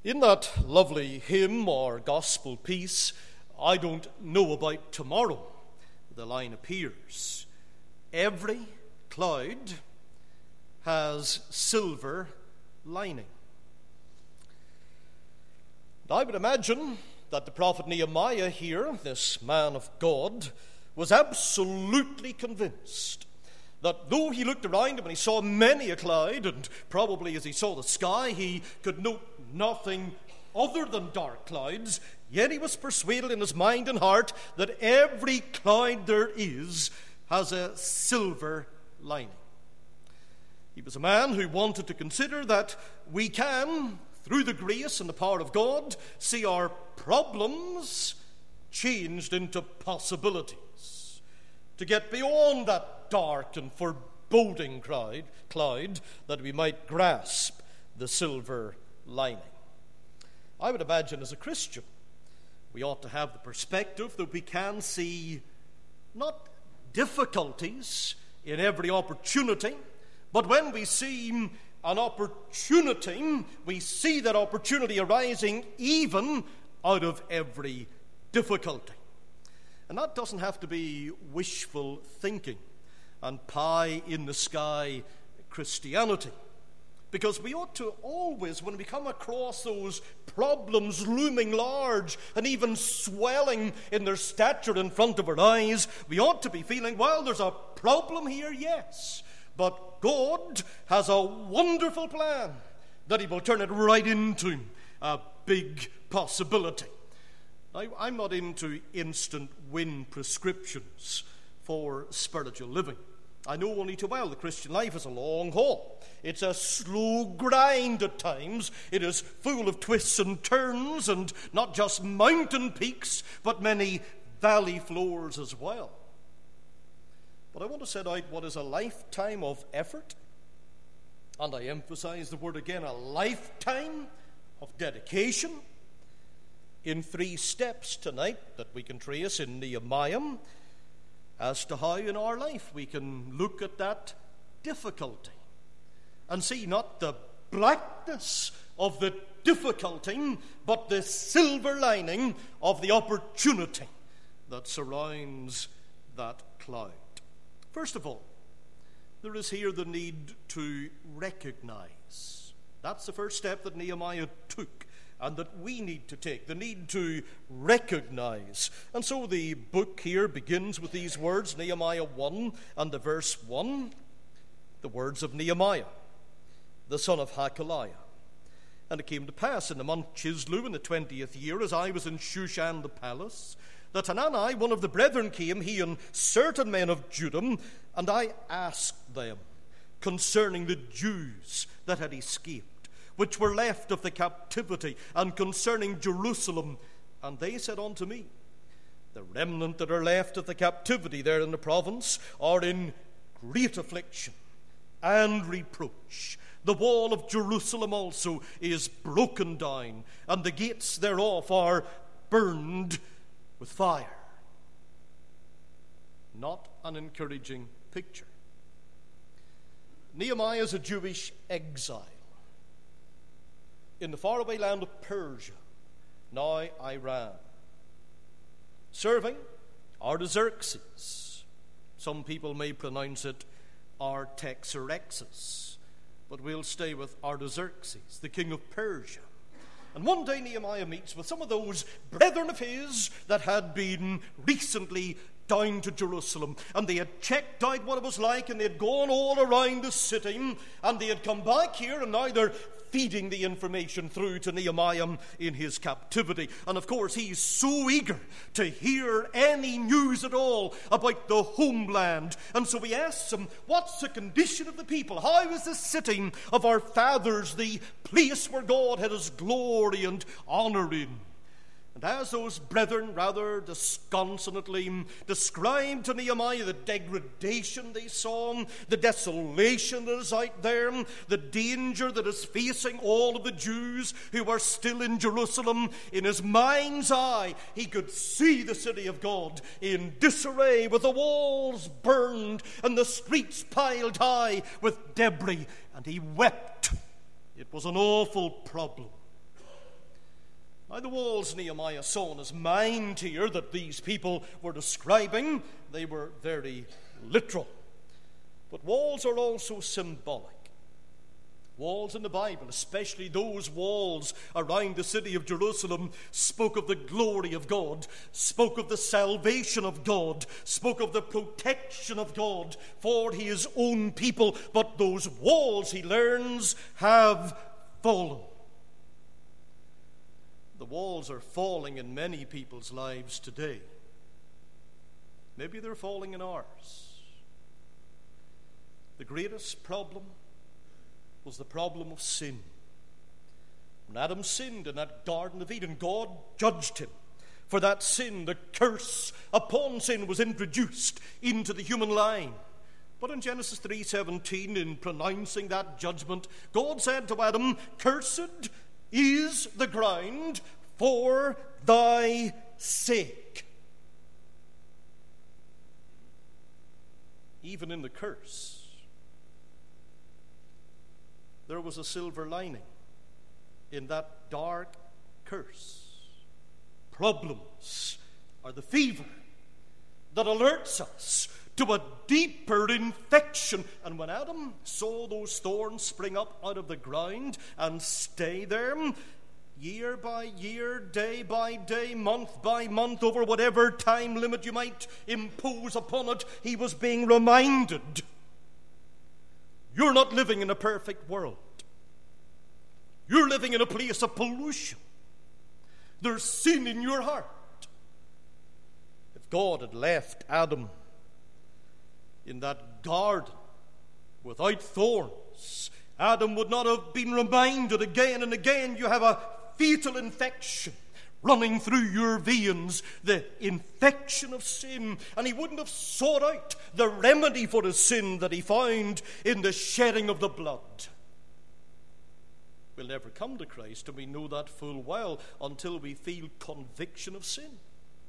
In that lovely hymn or gospel piece, I don't know about tomorrow, the line appears, every cloud has silver lining. And I would imagine that the prophet Nehemiah here, this man of God, was absolutely convinced that though he looked around him and he saw many a cloud, and probably as he saw the sky he could note nothing other than dark clouds, yet he was persuaded in his mind and heart that every cloud there is has a silver lining. He was a man who wanted to consider that we can, through the grace and the power of God, see our problems changed into possibilities, to get beyond that dark and foreboding cloud, that we might grasp the silver lining. I would imagine as a Christian, we ought to have the perspective that we can see not difficulties in every opportunity, but when we see an opportunity, we see that opportunity arising even out of every difficulty. And that doesn't have to be wishful thinking and pie-in-the-sky Christianity. Because we ought to always, when we come across those problems looming large and even swelling in their stature in front of our eyes, we ought to be feeling, well, there's a problem here, yes, but God has a wonderful plan that He will turn it right into a big possibility. I'm not into instant win prescriptions for spiritual living. I know only too well the Christian life is a long haul. It's a slow grind at times. It is full of twists and turns, and not just mountain peaks, but many valley floors as well. But I want to set out what is a lifetime of effort, and I emphasize the word again, a lifetime of dedication, in 3 steps tonight that we can trace in Nehemiah as to how in our life we can look at that difficulty and see not the blackness of the difficulty, but the silver lining of the opportunity that surrounds that cloud. First of all, there is here the need to recognize. That's the first step that Nehemiah took, and that we need to take, the need to recognize. And so the book here begins with these words, Nehemiah 1 and the verse 1, the words of Nehemiah, the son of Hakaliah. And it came to pass in the month Chislew in the 20th year, as I was in Shushan the palace, that Hanani, one of the brethren, came, he and certain men of Judah, and I asked them concerning the Jews that had escaped, which were left of the captivity, and concerning Jerusalem. And they said unto me, the remnant that are left of the captivity there in the province are in great affliction and reproach. The wall of Jerusalem also is broken down, and the gates thereof are burned with fire. Not an encouraging picture. Nehemiah is a Jewish exile in the faraway land of Persia, now Iran, serving Artaxerxes. Some people may pronounce it Artaxerxes, but we'll stay with Artaxerxes, the king of Persia. And one day Nehemiah meets with some of those brethren of his that had been recently down to Jerusalem, and they had checked out what it was like, and they had gone all around the city, and they had come back here, and now they're feeding the information through to Nehemiah in his captivity. And of course he's so eager to hear any news at all about the homeland, and so he asks him, what's the condition of the people? How is the city of our fathers, the place where God had his glory and honor in? And as those brethren rather disconsolately described to Nehemiah the degradation they saw, the desolation that is out there, the danger that is facing all of the Jews who are still in Jerusalem, in his mind's eye he could see the city of God in disarray, with the walls burned and the streets piled high with debris, and he wept. It was an awful problem. Now, the walls Nehemiah saw in his mind here that these people were describing, they were very literal. But walls are also symbolic. Walls in the Bible, especially those walls around the city of Jerusalem, spoke of the glory of God, spoke of the salvation of God, spoke of the protection of God for his own people. But those walls, he learns, have fallen. The walls are falling in many people's lives today. Maybe they're falling in ours. The greatest problem was the problem of sin. When Adam sinned in that Garden of Eden, God judged him for that sin. The curse upon sin was introduced into the human line. But in Genesis 3:17, in pronouncing that judgment, God said to Adam, "Cursed is the ground for thy sake." Even in the curse, there was a silver lining in that dark curse. Problems are the fever that alerts us to a deeper infection. And when Adam saw those thorns spring up out of the ground and stay there, year by year, day by day, month by month, over whatever time limit you might impose upon it, he was being reminded, you're not living in a perfect world. You're living in a place of pollution. There's sin in your heart. If God had left Adam in that garden without thorns, Adam would not have been reminded again and again, you have a fatal infection running through your veins, the infection of sin. And he wouldn't have sought out the remedy for his sin that he found in the shedding of the blood. We'll never come to Christ, and we know that full well, until we feel conviction of sin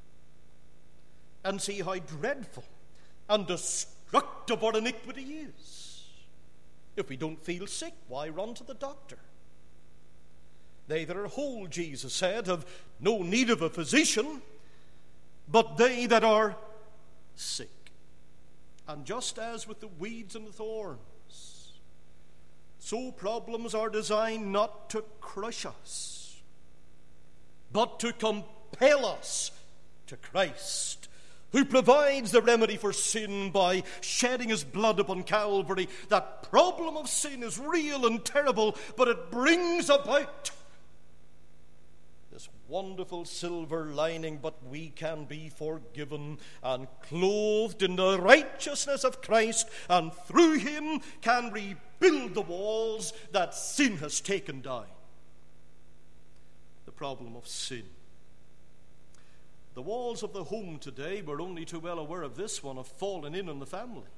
and see how dreadful and destructive our iniquity is. If we don't feel sick, why run to the doctor? They that are whole, Jesus said, have no need of a physician, but they that are sick. And just as with the weeds and the thorns, so problems are designed not to crush us, but to compel us to Christ, who provides the remedy for sin by shedding his blood upon Calvary. That problem of sin is real and terrible, but it brings about this wonderful silver lining. But we can be forgiven and clothed in the righteousness of Christ, and through him can rebuild the walls that sin has taken down. The problem of sin. The walls of the home today, we're only too well aware of this one, have fallen in on the family.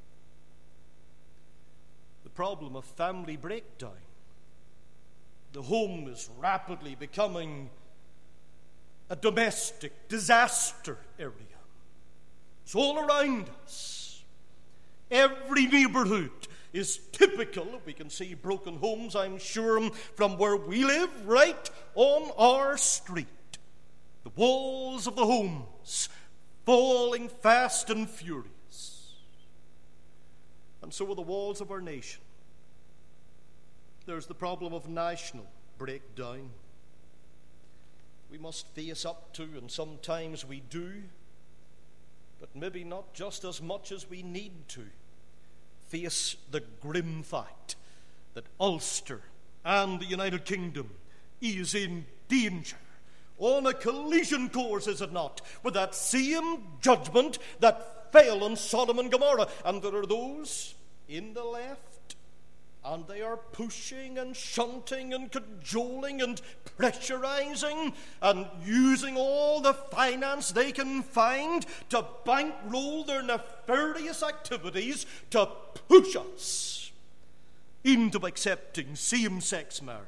The problem of family breakdown. The home is rapidly becoming a domestic disaster area. It's all around us. Every neighborhood is typical. We can see broken homes, I'm sure, from where we live, right on our street. The walls of the homes falling fast and furious. And so are the walls of our nation. There's the problem of national breakdown. We must face up to, and sometimes we do, but maybe not just as much as we need to, face the grim fact that Ulster and the United Kingdom is in danger, on a collision course, is it not, with that same judgment that fell on Sodom and Gomorrah. And there are those in the left, and they are pushing and shunting and cajoling and pressurizing and using all the finance they can find to bankroll their nefarious activities to push us into accepting same-sex marriage.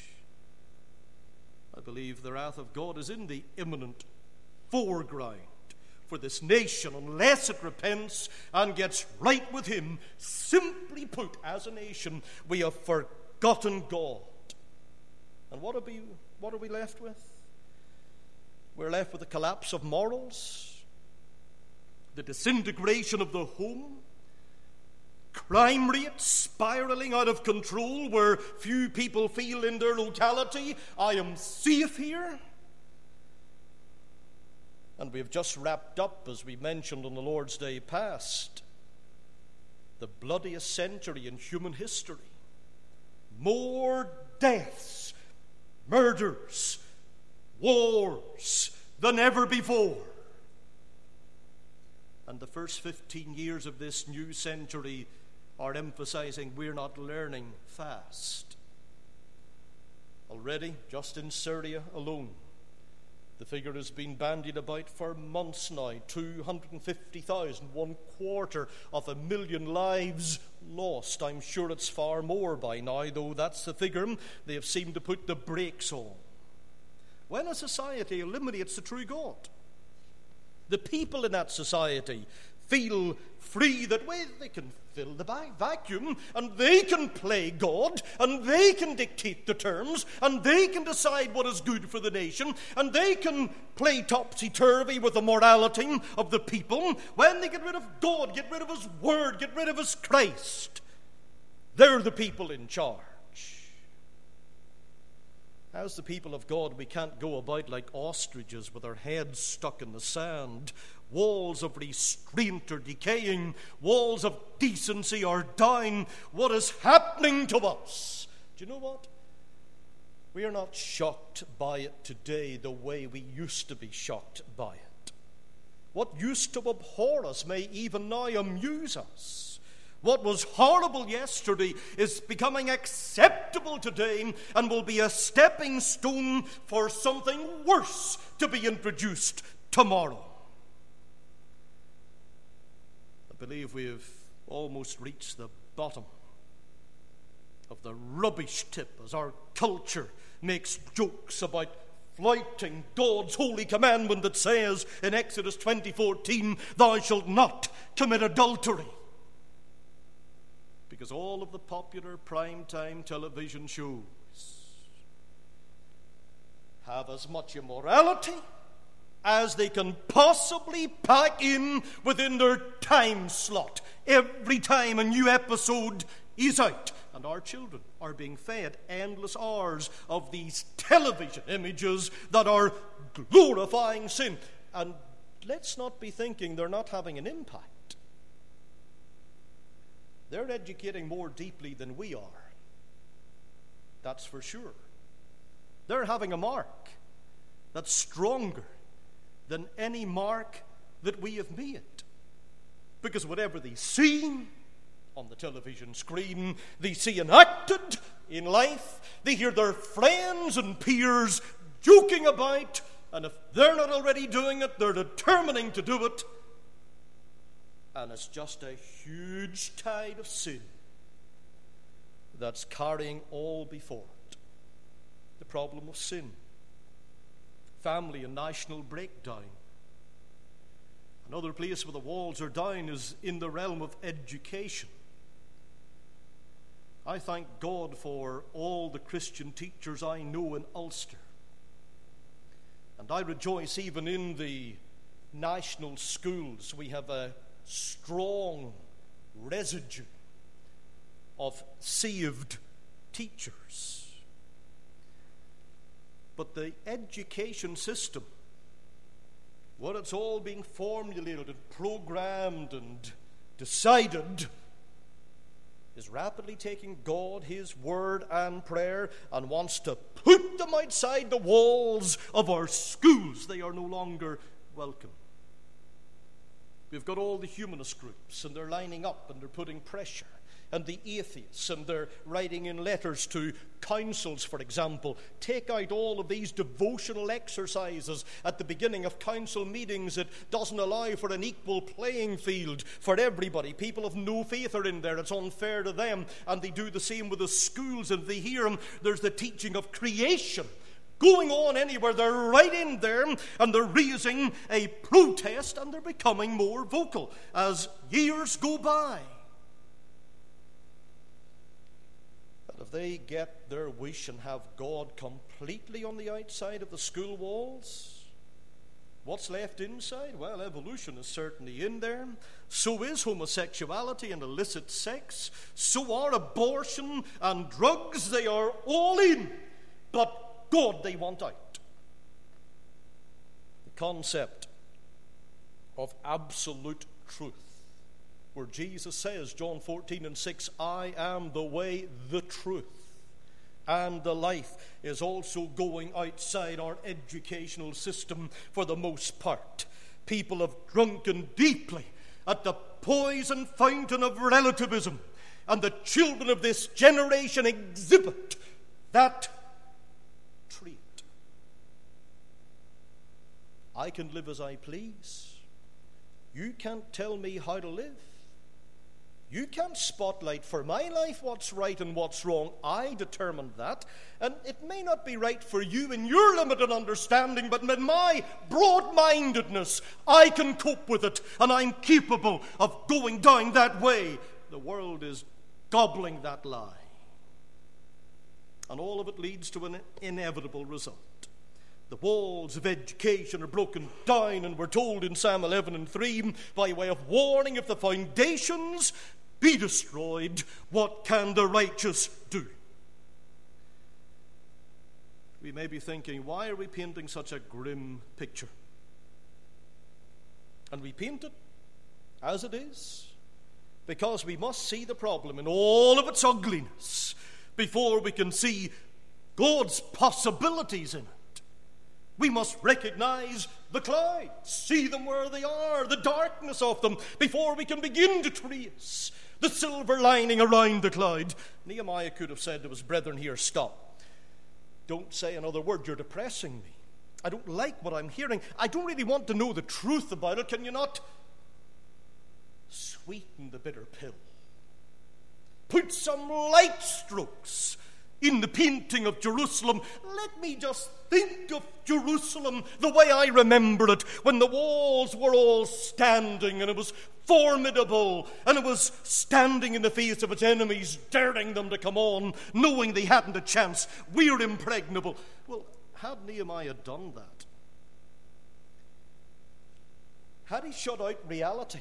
I believe the wrath of God is in the imminent foreground for this nation unless it repents and gets right with him. Simply put, as a nation, we have forgotten God. And what are we left with? We're left with the collapse of morals, the disintegration of the home, crime rates spiraling out of control where few people feel in their locality, I am safe here. And we've just wrapped up, as we mentioned on the Lord's Day past, the bloodiest century in human history. More deaths, murders, wars than ever before. And the first 15 years of this new century are emphasizing we're not learning fast. Already, just in Syria alone, the figure has been bandied about for months now. 250,000, 250,000 lives lost. I'm sure it's far more by now, though that's the figure they have seemed to put the brakes on. When a society eliminates the true God, the people in that society feel free that way they can fill the vacuum, and they can play God, and they can dictate the terms, and they can decide what is good for the nation, and they can play topsy-turvy with the morality of the people. When they get rid of God, get rid of His Word, get rid of His Christ, they're the people in charge. As the people of God, we can't go about like ostriches with our heads stuck in the sand. Walls of restraint are decaying. Walls of decency are down. What is happening to us? Do you know what? We are not shocked by it today the way we used to be shocked by it. What used to abhor us may even now amuse us. What was horrible yesterday is becoming acceptable today and will be a stepping stone for something worse to be introduced tomorrow. I believe we've almost reached the bottom of the rubbish tip as our culture makes jokes about flouting God's holy commandment that says in Exodus 20:14, "Thou shalt not commit adultery." Because all of the popular primetime television shows have as much immorality as they can possibly pack in within their time slot every time a new episode is out. And our children are being fed endless hours of these television images that are glorifying sin. And let's not be thinking they're not having an impact. They're educating more deeply than we are. That's for sure. They're having a mark that's stronger than any mark that we have made. Because whatever they see on the television screen, they see enacted in life, they hear their friends and peers joking about, and if they're not already doing it, they're determining to do it. And it's just a huge tide of sin that's carrying all before it. The problem of sin, family and national breakdown. Another place where the walls are down is in the realm of education. I thank God for all the Christian teachers I know in Ulster. And I rejoice even in the national schools we have a strong residue of saved teachers. But the education system, what it's all being formulated and programmed and decided, is rapidly taking God, His Word and prayer, and wants to put them outside the walls of our schools. They are no longer welcome. We've got all the humanist groups, and they're lining up, and they're putting pressure. And the atheists, and they're writing in letters to councils, for example, take out all of these devotional exercises at the beginning of council meetings. It doesn't allow for an equal playing field for everybody. People of no faith are in there. It's unfair to them. And they do the same with the schools, and they hear them. There's the teaching of creation going on anywhere. They're right in there, and they're raising a protest, and they're becoming more vocal as years go by. But if they get their wish and have God completely on the outside of the school walls, What's left inside? Well, evolution is certainly in there. So is homosexuality and illicit sex. So are abortion and drugs. They are all in. But God, they want out. The concept of absolute truth, where Jesus says, John 14:6, I am the way, the truth, and the life, is also going outside our educational system for the most part. People have drunken deeply at the poison fountain of relativism, and the children of this generation exhibit that trait. I can live as I please. You can't tell me how to live. You can't spotlight for my life what's right and what's wrong. I determined that. And it may not be right for you in your limited understanding, but in my broad-mindedness, I can cope with it, and I'm capable of going down that way. The world is gobbling that lie. And all of it leads to an inevitable result. The walls of education are broken down, and we're told in Psalm 11:3, by way of warning, if the foundations be destroyed, what can the righteous do? We may be thinking, why are we painting such a grim picture? And we paint it as it is, because we must see the problem in all of its ugliness before we can see God's possibilities in it. We must recognize the clouds, see them where they are, the darkness of them, before we can begin to trace the silver lining around the cloud. Nehemiah could have said to his brethren here, stop. Don't say another word. You're depressing me. I don't like what I'm hearing. I don't really want to know the truth about it. Can you not sweeten the bitter pill? Put some light strokes in the painting of Jerusalem. Let me just think of Jerusalem the way I remember it, when the walls were all standing and it was formidable, and it was standing in the face of its enemies, daring them to come on, knowing they hadn't a chance. We're impregnable. Well, had Nehemiah done that? Had he shut out reality?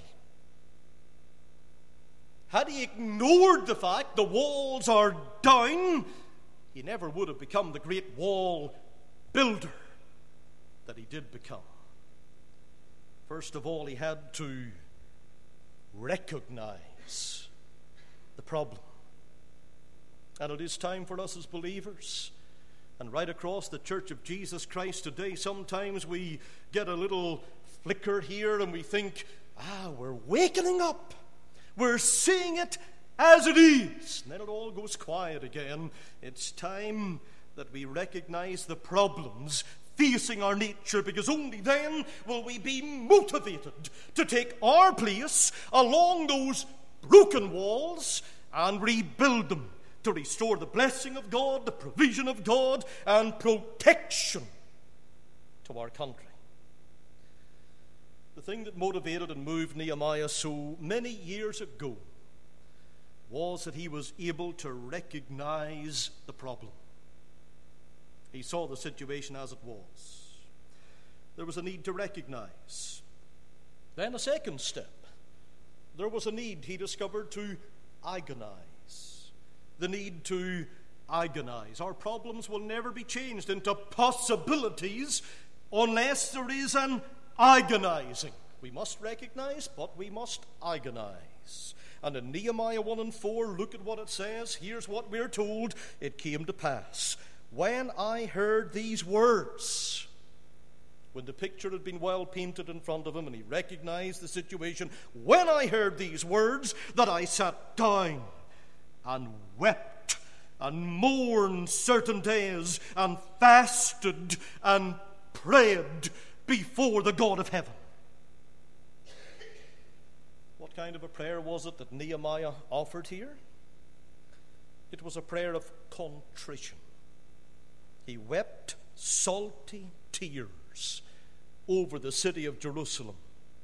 Had he ignored the fact the walls are down, he never would have become the great wall builder that he did become. First of all, he had to recognize the problem. And it is time for us as believers, and right across the Church of Jesus Christ today, sometimes we get a little flicker here and we think, we're wakening up. We're seeing it as it is. And then it all goes quiet again. It's time that we recognize the problems facing our nature, because only then will we be motivated to take our place along those broken walls and rebuild them, to restore the blessing of God, the provision of God, and protection to our country. The thing that motivated and moved Nehemiah so many years ago was that he was able to recognize the problem. He saw the situation as it was. There was a need to recognize. Then a second step. There was a need, he discovered, to agonize. The need to agonize. Our problems will never be changed into possibilities unless there is an agonizing. We must recognize, but we must agonize. And in Nehemiah 1:4, look at what it says. Here's what we're told. It came to pass, when I heard these words, when the picture had been well painted in front of him and he recognized the situation, when I heard these words, that I sat down and wept and mourned certain days and fasted and prayed before the God of heaven. What kind of a prayer was it that Nehemiah offered here? It was a prayer of contrition. He wept salty tears over the city of Jerusalem.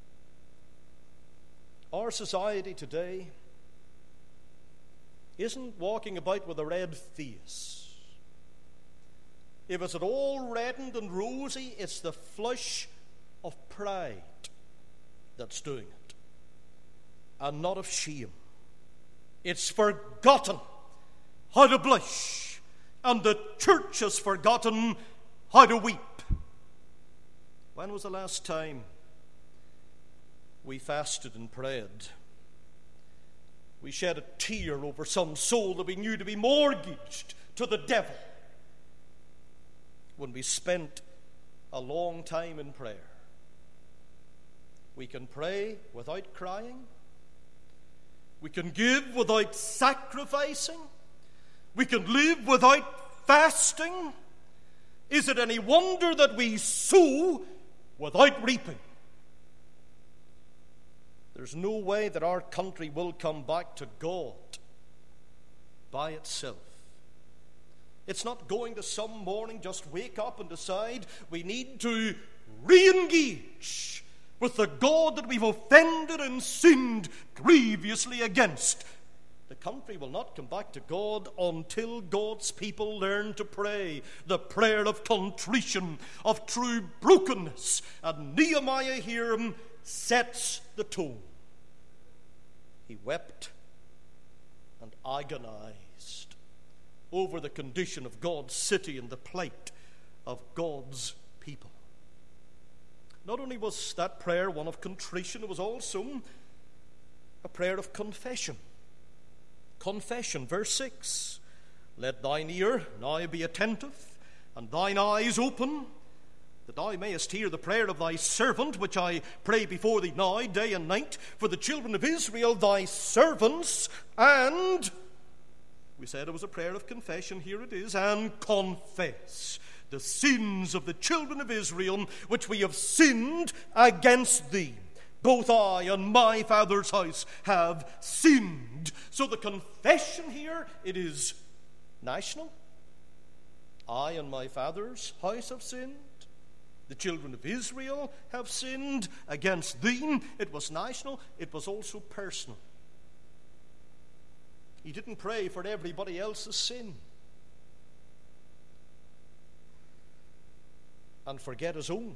Our society today isn't walking about with a red face. If it's at all reddened and rosy, it's the flush of pride that's doing it, and not of shame. It's forgotten how to blush, and the church has forgotten how to weep. When was the last time we fasted and prayed? We shed a tear over some soul that we knew to be mortgaged to the devil. When we spent a long time in prayer. We can pray without crying. We can give without sacrificing. We can live without fasting. Is it any wonder that we sow without reaping? There's no way that our country will come back to God by itself. It's not going to some morning just wake up and decide we need to re-engage with the God that we've offended and sinned grievously against. The country will not come back to God until God's people learn to pray the prayer of contrition, of true brokenness. And Nehemiah here sets the tone. He wept and agonized over the condition of God's city and the plight of God's people. Not only was that prayer one of contrition, it was also a prayer of confession. Confession, verse 6. Let thine ear now be attentive, and thine eyes open, that thou mayest hear the prayer of thy servant, which I pray before thee now, day and night, for the children of Israel, thy servants, and we said it was a prayer of confession. Here it is. And confess the sins of the children of Israel, which we have sinned against thee. Both I and my father's house have sinned. So the confession here, it is national. I and my father's house have sinned. The children of Israel have sinned against thee. It was national. It was also personal. He didn't pray for everybody else's sin and forget his own.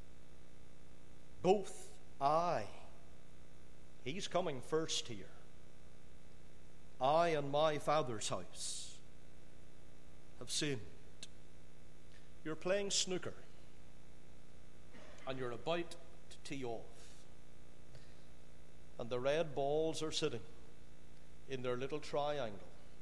Both I, he's coming first here. I and my father's house have sinned. You're playing snooker and you're about to tee off, and the red balls are sitting in their little triangle,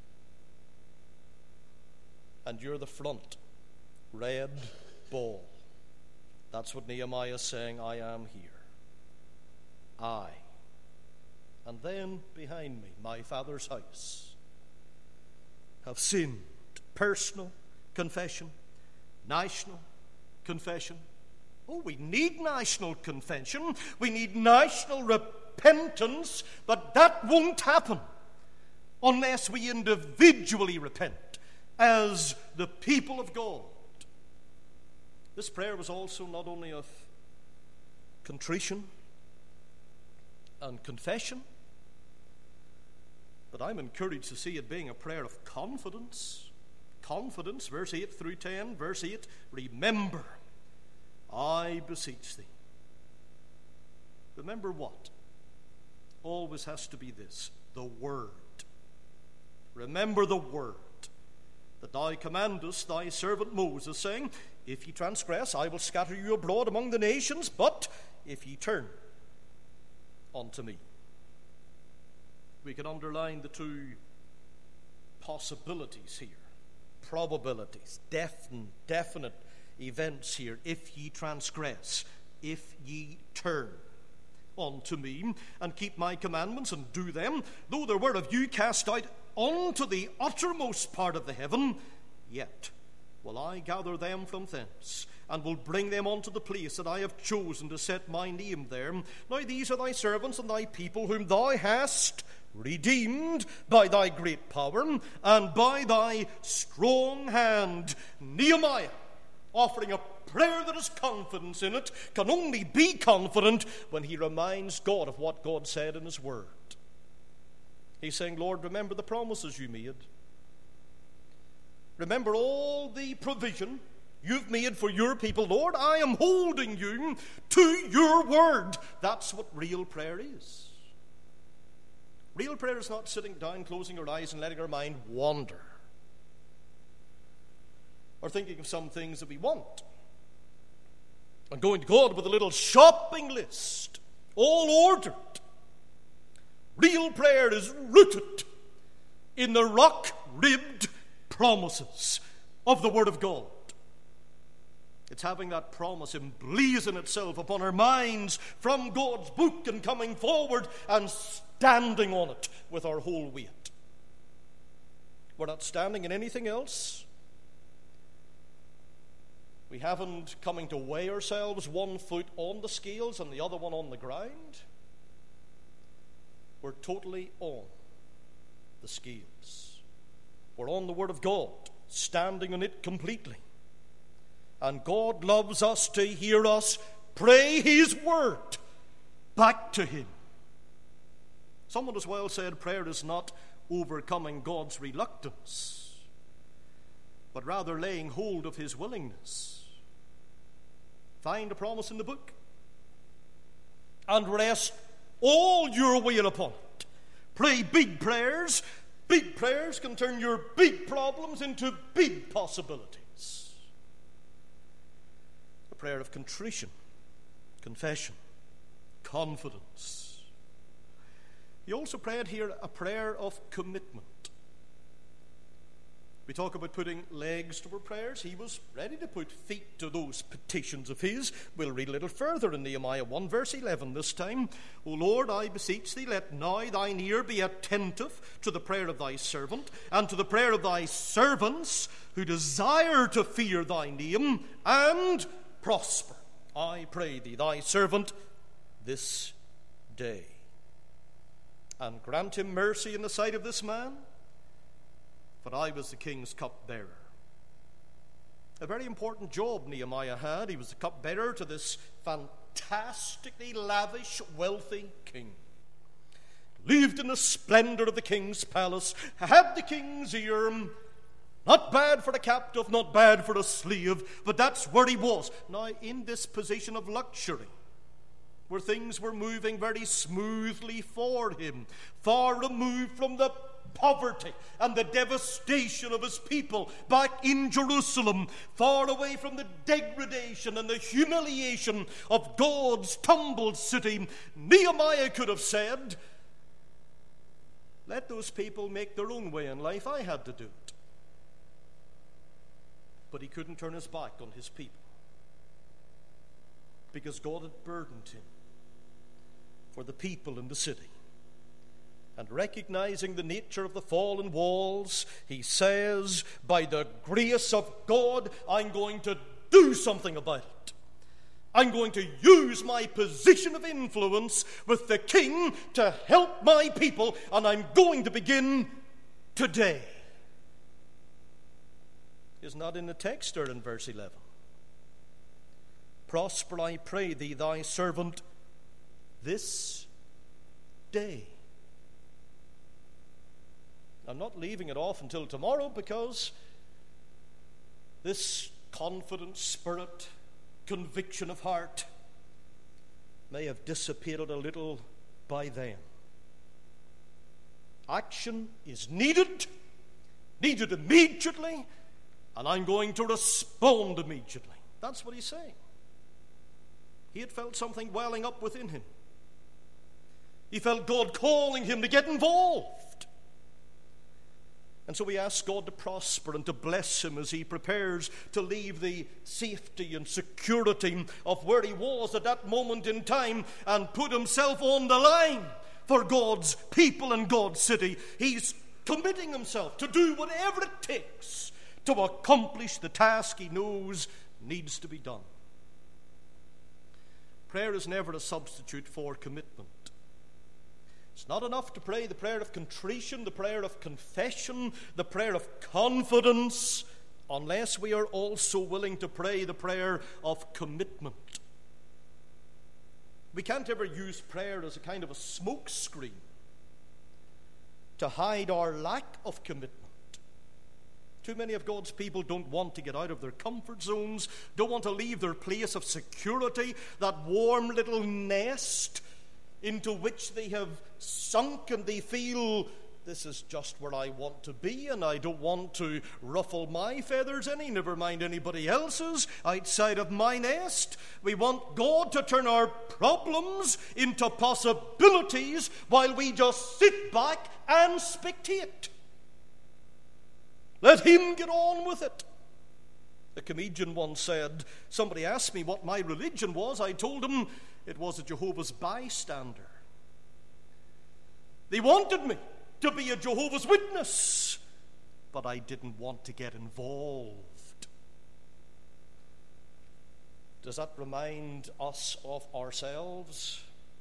and you're the front red ball. That's what Nehemiah is saying. I am here. I. And then behind me, my father's house have sinned. Personal confession, national confession. Oh, we need national confession. We need national repentance, but that won't happen unless we individually repent as the people of God. This prayer was also not only of contrition and confession, but I'm encouraged to see it being a prayer of confidence. Confidence, verse 8 through 10. Verse 8, remember, I beseech thee. Remember what? Always has to be this, the word. Remember the word that thou commandest thy servant Moses, saying, if ye transgress, I will scatter you abroad among the nations, but if ye turn unto me. We can underline the two possibilities here, probabilities, definite events here. If ye transgress, if ye turn unto me, and keep my commandments and do them, though there were of you cast out unto the uttermost part of the heaven, yet will I gather them from thence, and will bring them unto the place that I have chosen to set my name there. Now these are thy servants and thy people, whom thou hast redeemed by thy great power and by thy strong hand. Nehemiah, offering a prayer that has confidence in it, can only be confident when he reminds God of what God said in his word. He's saying, Lord, remember the promises you made. Remember all the provision you've made for your people, Lord, I am holding you to your word. That's what real prayer is. Real prayer is not sitting down, closing our eyes, and letting our mind wander, or thinking of some things that we want, and going to God with a little shopping list, all ordered. Real prayer is rooted in the rock-ribbed promises of the Word of God. It's having that promise emblazon itself upon our minds from God's book and coming forward and standing on it with our whole weight. We're not standing in anything else. We haven't coming to weigh ourselves, one foot on the scales and the other one on the ground. We're totally on the scales. We're on the Word of God, standing on it completely. And God loves us to hear us pray His Word back to Him. Someone as well said prayer is not overcoming God's reluctance, but rather laying hold of His willingness. Find a promise in the book and rest all your will upon it. Pray big prayers. Big prayers can turn your big problems into big possibilities. A prayer of contrition, confession, confidence. He also prayed here a prayer of commitment. We talk about putting legs to our prayers. He was ready to put feet to those petitions of his. We'll read a little further in Nehemiah 1 verse 11 this time. O Lord, I beseech thee, let now thine ear be attentive to the prayer of thy servant, and to the prayer of thy servants who desire to fear thy name and prosper. I pray thee, thy servant, this day. And grant him mercy in the sight of this man, for I was the king's cupbearer. A very important job Nehemiah had. He was the cupbearer to this fantastically lavish, wealthy king. Lived in the splendor of the king's palace, had the king's ear. Not bad for a captive, not bad for a slave, but that's where he was. Now, in this position of luxury, where things were moving very smoothly for him, far removed from the poverty and the devastation of his people back in Jerusalem, far away from the degradation and the humiliation of God's tumbled city, Nehemiah could have said, let those people make their own way in life. I had to do it. But he couldn't turn his back on his people, because God had burdened him for the people in the city. And recognizing the nature of the fallen walls, he says, by the grace of God, I'm going to do something about it. I'm going to use my position of influence with the king to help my people, and I'm going to begin today. Is not in the text there in verse 11. Prosper, I pray thee, thy servant this day. I'm not leaving it off until tomorrow, because this confident spirit, conviction of heart, may have dissipated a little by then. Action is needed immediately, and I'm going to respond immediately. That's what he's saying. He had felt something welling up within him. He felt God calling him to get involved. And so he asked God to prosper and to bless him as he prepares to leave the safety and security of where he was at that moment in time and put himself on the line for God's people and God's city. He's committing himself to do whatever it takes to accomplish the task he knows needs to be done. Prayer is never a substitute for commitment. It's not enough to pray the prayer of contrition, the prayer of confession, the prayer of confidence, unless we are also willing to pray the prayer of commitment. We can't ever use prayer as a kind of a smoke screen to hide our lack of commitment, Too many of God's people don't want to get out of their comfort zones, don't want to leave their place of security, that warm little nest into which they have sunk, and they feel, this is just where I want to be, and I don't want to ruffle my feathers any, never mind anybody else's, outside of my nest. We want God to turn our problems into possibilities while we just sit back and spectate. Let him get on with it. A comedian once said, somebody asked me what my religion was. I told him it was a Jehovah's bystander. They wanted me to be a Jehovah's Witness, but I didn't want to get involved. Does that remind us of ourselves?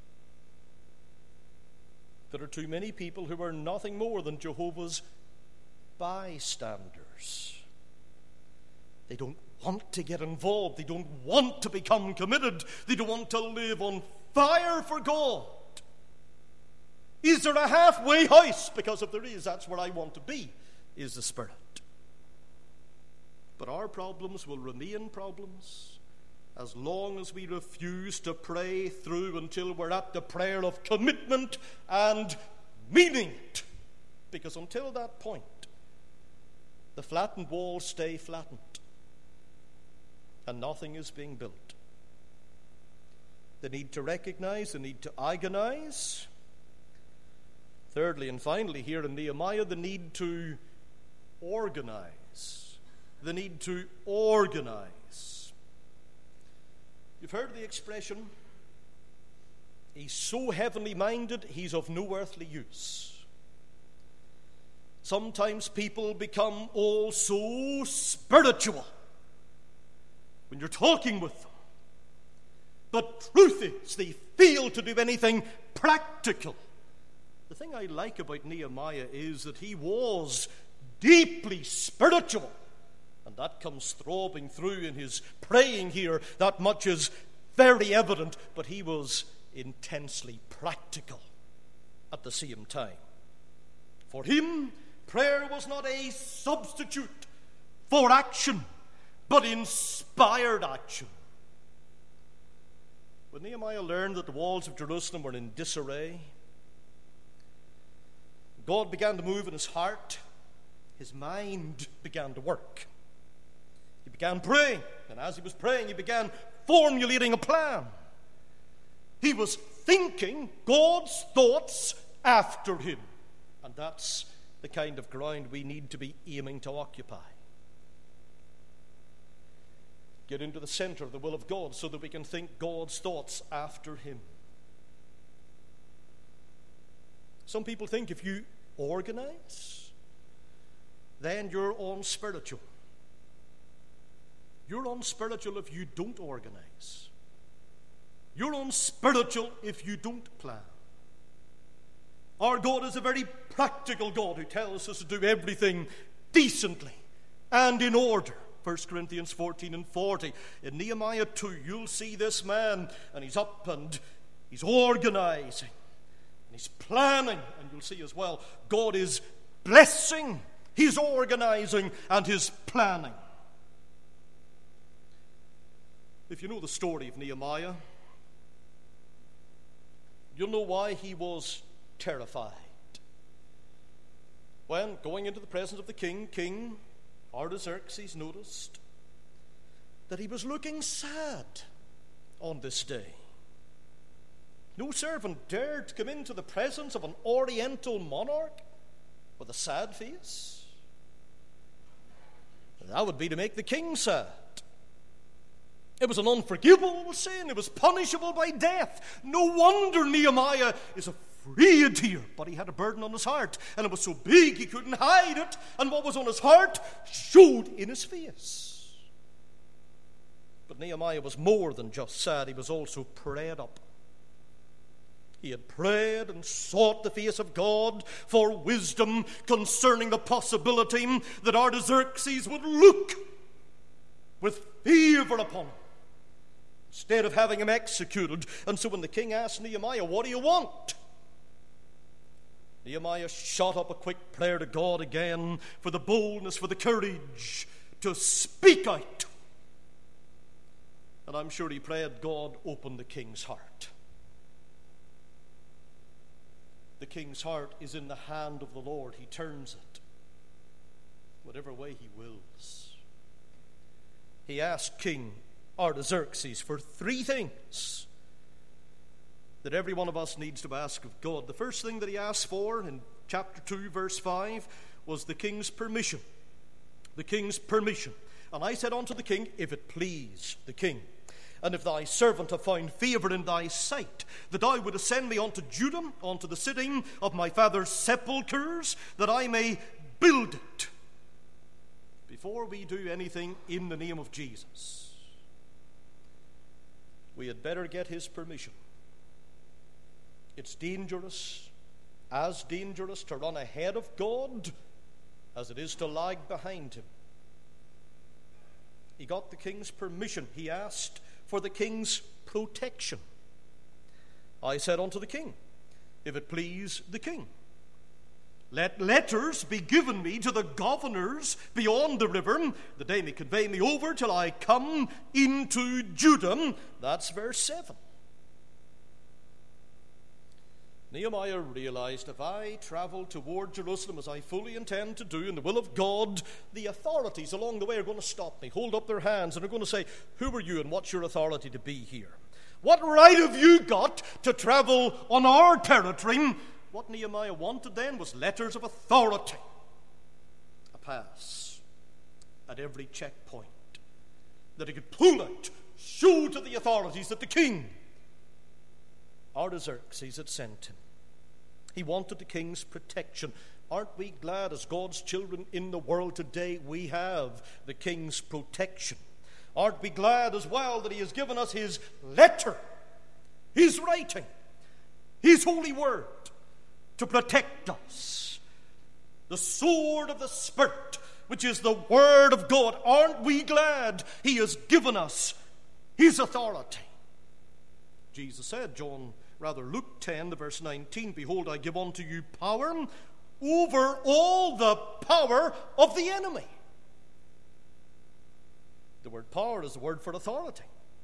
There are too many people who are nothing more than Jehovah's bystanders. They don't want to get involved. They don't want to become committed. They don't want to live on fire for God. Is there a halfway house? Because if there is, that's where I want to be, is the spirit. But our problems will remain problems as long as we refuse to pray through until we're at the prayer of commitment and meaning it. Because until that point, the flattened walls stay flattened, and nothing is being built. The need to recognize, the need to agonize. Thirdly and finally, here in Nehemiah, the need to organize. The need to organize. You've heard the expression, he's so heavenly minded, he's of no earthly use. Sometimes people become all so spiritual when you're talking with them. But truth is, they fail to do anything practical. The thing I like about Nehemiah is that he was deeply spiritual. And that comes throbbing through in his praying here. That much is very evident. But he was intensely practical at the same time. For him, prayer was not a substitute for action, but inspired action. When Nehemiah learned that the walls of Jerusalem were in disarray, God began to move in his heart. His mind began to work. He began praying, and as he was praying, he began formulating a plan. He was thinking God's thoughts after him, and that's the kind of ground we need to be aiming to occupy. Get into the center of the will of God so that we can think God's thoughts after him. Some people think if you organize, then you're unspiritual. You're unspiritual if you don't organize. You're unspiritual if you don't plan. Our God is a very practical God who tells us to do everything decently and in order. 1 Corinthians 14 and 40. In Nehemiah 2, you'll see this man, and he's up and he's organizing, and he's planning, and you'll see as well, God is blessing his organizing and his planning. If you know the story of Nehemiah, you'll know why he was terrified. When going into the presence of the king, King Artaxerxes noticed that he was looking sad on this day. No servant dared to come into the presence of an oriental monarch with a sad face. That would be to make the king sad. It was an unforgivable sin. It was punishable by death. No wonder Nehemiah is afraid here. But he had a burden on his heart, and it was so big he couldn't hide it. And what was on his heart showed in his face. But Nehemiah was more than just sad. He was also prayed up. He had prayed and sought the face of God for wisdom concerning the possibility that Artaxerxes would look with favor upon him instead of having him executed. And so when the king asked Nehemiah, "What do you want?" Nehemiah shot up a quick prayer to God again for the boldness, for the courage to speak out. And I'm sure he prayed, God, open the king's heart. The king's heart is in the hand of the Lord. He turns it whatever way he wills. He asked King Artaxerxes for 3 things that every one of us needs to ask of God. The first thing that he asked for in chapter 2, verse 5, was the king's permission. The king's permission. And I said unto the king, if it please the king, and if thy servant have found favour in thy sight, that thou wouldest send me unto Judah, unto the city of my father's sepulchres, that I may build it. Before we do anything in the name of Jesus, we had better get his permission. It's dangerous, as dangerous to run ahead of God as it is to lag behind him. He got the king's permission. He asked for the king's protection. I said unto the king, if it please the king, let letters be given me to the governors beyond the river, that they may convey me over till I come into Judah. That's verse 7. Nehemiah realized, if I travel toward Jerusalem as I fully intend to do in the will of God, the authorities along the way are going to stop me, hold up their hands, and are going to say, who are you and what's your authority to be here? What right have you got to travel on our territory? What Nehemiah wanted then was letters of authority, a pass at every checkpoint that he could pull out, show to the authorities that the king, Artaxerxes, had sent him. He wanted the king's protection. Aren't we glad as God's children in the world today we have the king's protection? Aren't we glad as well that he has given us his letter, his writing, his holy word to protect us? The sword of the Spirit, which is the word of God. Aren't we glad he has given us his authority? Jesus said, Luke 10, the verse 19, behold, I give unto you power over all the power of the enemy. The word power is the word for authority.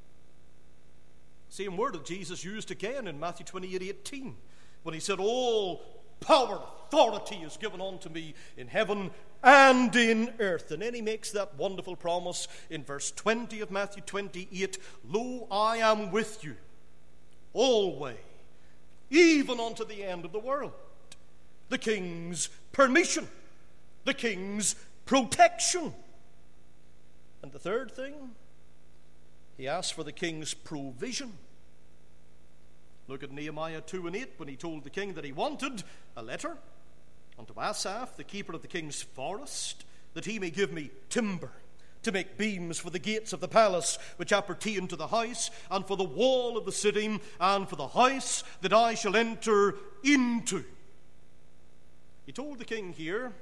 Same word that Jesus used again in Matthew 28:18, when he said, all power, authority is given unto me in heaven and in earth. And then he makes that wonderful promise in verse 20 of Matthew 28, lo, I am with you always, even unto the end of the world. The king's permission, the king's protection. And the third thing, he asked for the king's provision. Look at Nehemiah 2:8, when he told the king that he wanted a letter unto Asaph, the keeper of the king's forest, that he may give me timber to make beams for the gates of the palace which appertain to the house, and for the wall of the city, and for the house that I shall enter into. He told the king here,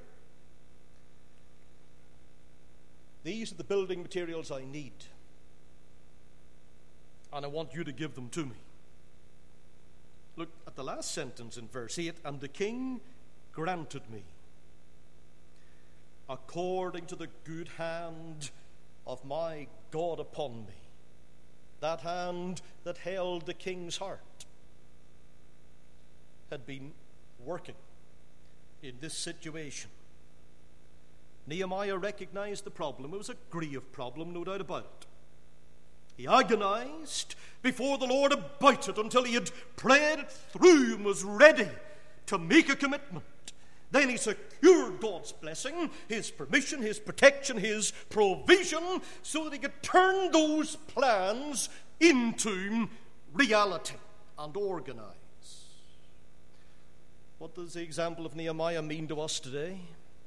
these are the building materials I need, and I want you to give them to me. Look at the last sentence in verse 8, and the king granted me, according to the good hand of my God upon me. That hand that held the king's heart had been working in this situation. Nehemiah recognized the problem. It was a grave problem, no doubt about it. He agonized before the Lord about it until he had prayed it through and was ready to make a commitment. Then he secured God's blessing, his permission, his protection, his provision, so that he could turn those plans into reality and organize. What does the example of Nehemiah mean to us today?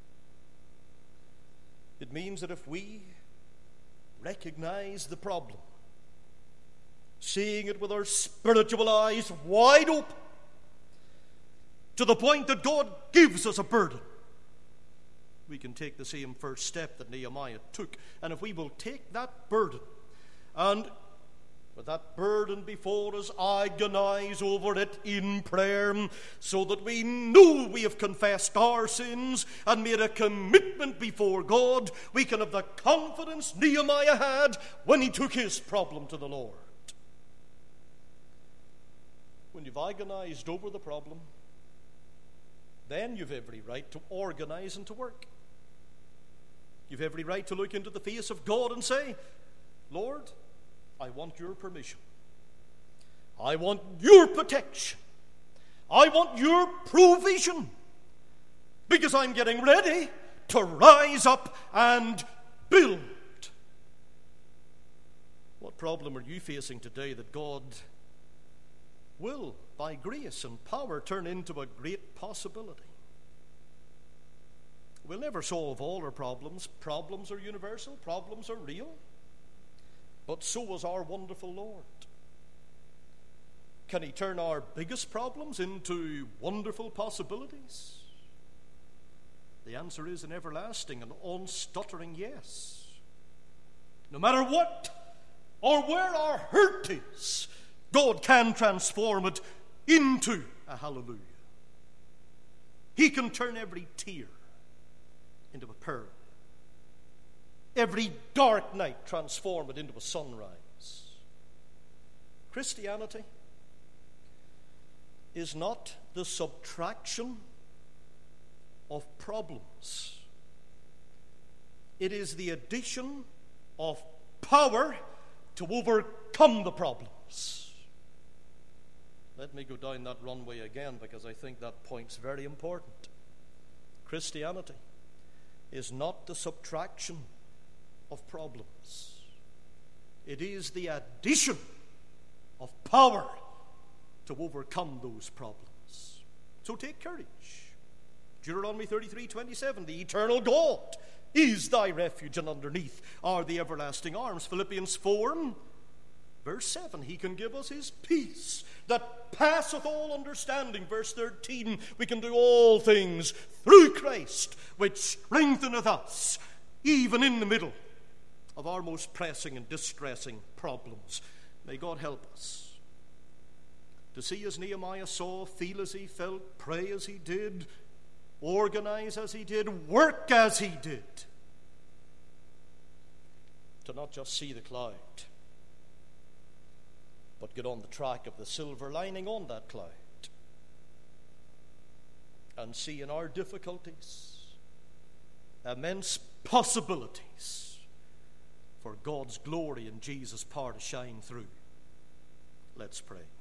It means that if we recognize the problem, seeing it with our spiritual eyes wide open, to the point that God gives us a burden, we can take the same first step that Nehemiah took. And if we will take that burden and with that burden before us, agonize over it in prayer, so that we know we have confessed our sins and made a commitment before God. We can have the confidence Nehemiah had when he took his problem to the Lord. When you've agonized over the problem, then you've every right to organize and to work. You've every right to look into the face of God and say, Lord, I want your permission. I want your protection. I want your provision. Because I'm getting ready to rise up and build. What problem are you facing today that God will, by grace and power, turn into a great possibility? We'll never solve all our problems. Problems are universal. Problems are real. But so is our wonderful Lord. Can he turn our biggest problems into wonderful possibilities? The answer is an everlasting and unstuttering yes. No matter what or where our hurt is, God can transform it into a hallelujah. He can turn every tear into a pearl. Every dark night transform it into a sunrise. Christianity is not the subtraction of problems. It is the addition of power to overcome the problems. Let me go down that runway again, because I think that point's very important. Christianity is not the subtraction of problems. It is the addition of power to overcome those problems. So take courage. Deuteronomy 33:27, the eternal God is thy refuge, and underneath are the everlasting arms. Philippians 4, verse 7, he can give us his peace that passeth all understanding. Verse 13, we can do all things through Christ, which strengtheneth us, even in the middle of our most pressing and distressing problems. May God help us to see as Nehemiah saw, feel as he felt, pray as he did, organize as he did, work as he did, to not just see the cloud, but get on the track of the silver lining on that cloud and see in our difficulties immense possibilities for God's glory and Jesus' power to shine through. Let's pray.